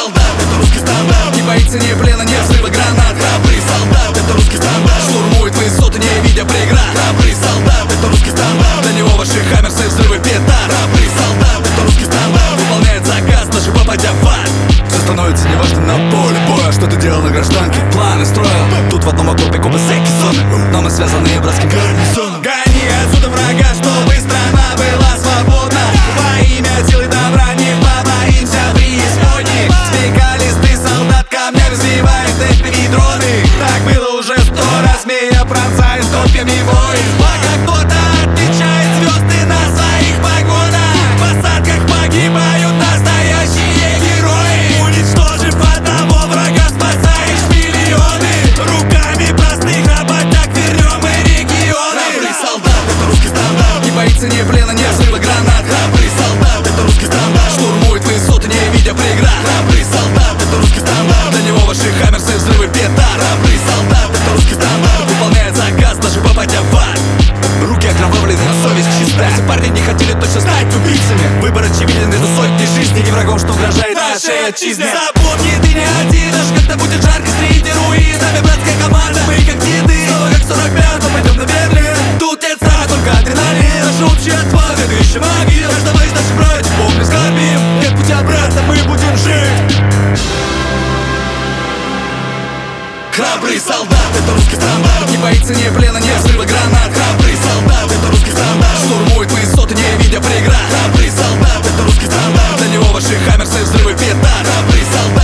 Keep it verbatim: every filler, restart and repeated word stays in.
солдат, это русский стандарт. Не боится ни плена, ни взрыва гранат. Храбрый солдат, это русский стандарт. Штурмует высоты, не видя преград. Храбрый солдат, это русский стандарт. Для него ваши хаммерсы, взрывы петард. Храбрый солдат, это русский стандарт. Выполняет заказ, даже попадя в ад. Все становится неважно на поле боя. Что ты делал на гражданке? Планы строил. Тут в одном окопе копы зэки зоны. Но мы связаны братским гарнизоном. Гони отсюда врага, чтобы страна была свободна. Во имя силы добра не побоимся преисподней. Смекалистый солдат камня развивает эф пи ви-дроны. Так было уже сто раз, змея пронзает копьями вой. Пока кто-то отмечает звезды на своих погонах. В посадках погибают настоящие герои. Уничтожив одного врага, спасаешь миллионы. Руками простых работяг вернем мы регионы. Храбрый солдат, это русский стандарт. Не боится ни плена, ни взрыва гранат. Храбрый солдат, это русский стандарт. Штурмует высоты, не видя преград. Храбрый солдат, это русский стандарт. Для него ваши хаммерсы, взрывы петард. Храбрый солдат, это русский стандарт. Выполняет заказ, даже попадя в ад. Руки окровавлены, но совесть чиста. Эти парни не хотели точно стать убийцами. Выбор очевиден, это сотни жизней и врагов, что угрожает нашей отчизне. Запомни, ты не один, даже когда будет жарко, среди руин. С нами братская команда, мы как деды. Снова как сорок пятом, пойдем на Берлин. Тут нет страха, только адреналин. Наша общая отвага, это еще магия. Оставаясь наши братья, помни, скорбим. Нет пути обратно, мы будем жить. Храбрый солдат, это русский стандарт. Не боится ни плена, ни взрыва гранат. Храбрый солдат, это русский стандарт. Штурмует высоты, не видя преград. Храбрый солдат, это русский стандарт. Для него ваши хаммерсы, взрывы петард. Храбрый солдат.